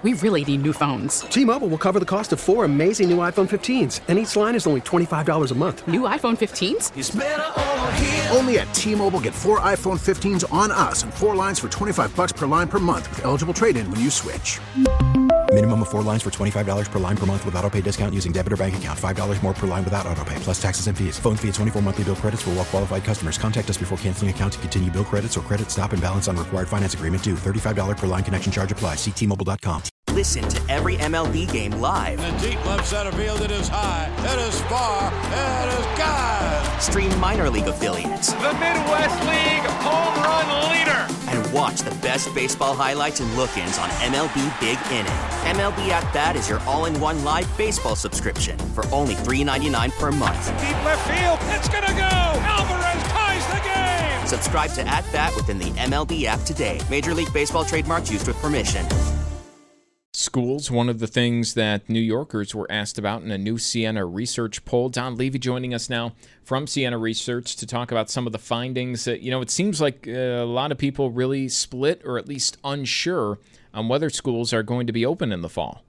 We really need new phones. T-Mobile will cover the cost of 4 amazing new iPhone 15s, and each line is only $25 a month. New iPhone 15s? It's better over here. Only at T-Mobile, get 4 iPhone 15s on us and 4 lines for $25 per line per month with eligible trade-in when you switch. Minimum of 4 lines for $25 per line per month with autopay discount using debit or bank account. $5 more per line without autopay, plus taxes and fees. Phone fee at 24 monthly bill credits for well-qualified customers. Contact us before canceling account to continue bill credits or credit stop and balance on required finance agreement due. $35 per line connection charge applies. See T-Mobile.com. Listen to every MLB game live. In the deep left center field, it is high, it is far, it is gone. Stream minor league affiliates. The Midwest League home run leader. And watch the best baseball highlights and look-ins on MLB Big Inning. MLB At Bat is your all-in-one live baseball subscription for only $3.99 per month. Deep left field, it's gonna go. Alvarez ties the game. Subscribe to At Bat within the MLB app today. Major League Baseball trademarks used with permission. Schools, one of the things that New Yorkers were asked about in a new Siena Research poll. Don Levy joining us now from Siena Research to talk about some of the findings. It seems like a lot of people really split or at least unsure on whether schools are going to be open in the fall.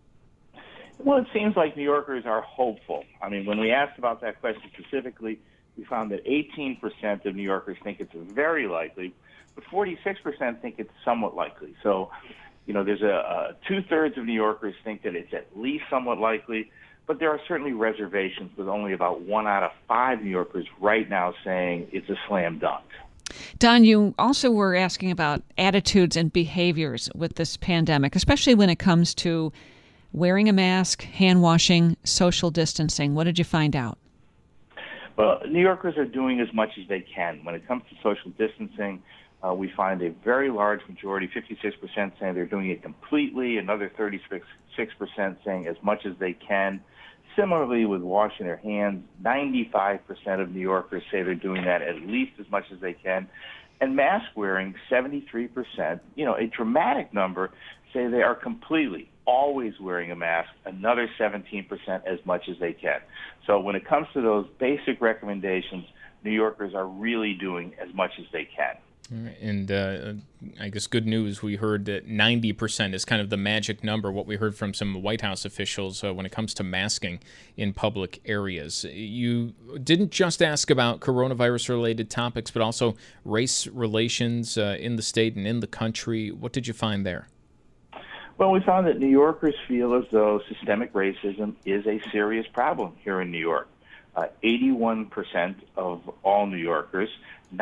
Well, it seems like New Yorkers are hopeful. I mean, when we asked about that question specifically, we found that 18% of New Yorkers think it's very likely, but 46% think it's somewhat likely. So, there's a two-thirds of New Yorkers think that it's at least somewhat likely, but there are certainly reservations with only about 1 out of 5 New Yorkers right now saying it's a slam dunk. Don, you also were asking about attitudes and behaviors with this pandemic, especially when it comes to wearing a mask, hand washing, social distancing. What did you find out? Well, New Yorkers are doing as much as they can. When it comes to social distancing, we find a very large majority, 56% saying they're doing it completely, another 36% saying as much as they can. Similarly, with washing their hands, 95% of New Yorkers say they're doing that at least as much as they can. And mask wearing, 73%, a dramatic number, say they are completely, always wearing a mask, another 17% as much as they can. So when it comes to those basic recommendations, New Yorkers are really doing as much as they can. And I guess good news, we heard that 90% is kind of the magic number, what we heard from some White House officials when it comes to masking in public areas. You didn't just ask about coronavirus-related topics, but also race relations in the state and in the country. What did you find there? Well, we found that New Yorkers feel as though systemic racism is a serious problem here in New York. 81% of all New Yorkers,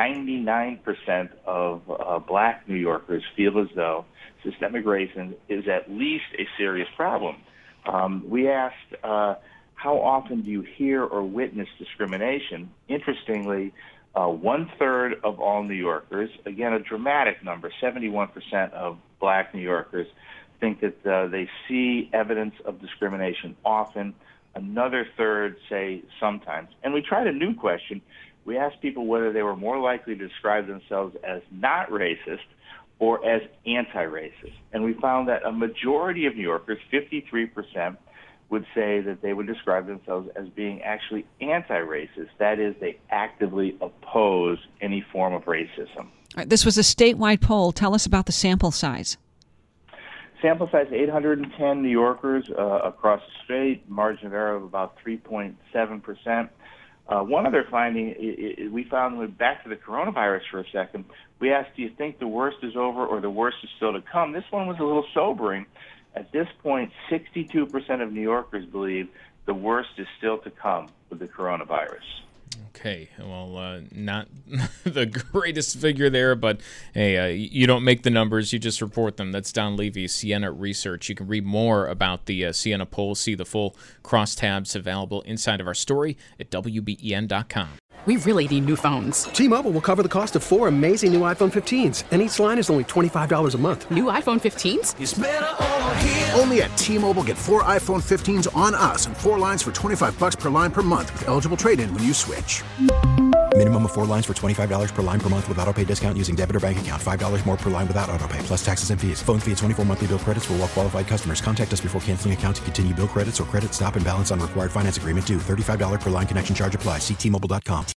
99% of black New Yorkers feel as though systemic racism is at least a serious problem. We asked, how often do you hear or witness discrimination? Interestingly, 1/3 of all New Yorkers, again a dramatic number, 71% of black New Yorkers think that they see evidence of discrimination often. Another third say sometimes. And we tried a new question. We asked people whether they were more likely to describe themselves as not racist or as anti-racist. And we found that a majority of New Yorkers, 53%, would say that they would describe themselves as being actually anti-racist. That is, they actively oppose any form of racism. All right, this was a statewide poll. Tell us about the sample size. Sample size, 810 New Yorkers across the state, margin of error of about 3.7%. One other finding we found, back to the coronavirus for a second, we asked, do you think the worst is over or the worst is still to come? This one was a little sobering. At this point, 62% of New Yorkers believe the worst is still to come with the coronavirus. Okay, well, not the greatest figure there, but hey, you don't make the numbers, you just report them. That's Don Levy, Siena Research. You can read more about the Siena poll, see the full crosstabs available inside of our story at WBEN.com. We really need new phones. T-Mobile will cover the cost of 4 amazing new iPhone 15s, and each line is only $25 a month. New iPhone 15s? It's better over here. Only at T-Mobile, get 4 iPhone 15s on us and 4 lines for $25 per line per month with eligible trade-in when you switch. Minimum of 4 lines for $25 per line per month with autopay discount using debit or bank account. $5 more per line without autopay, plus taxes and fees. Phone fee at 24 monthly bill credits for well-qualified customers. Contact us before canceling account to continue bill credits or credit stop and balance on required finance agreement due. $35 per line connection charge applies. See T-Mobile.com.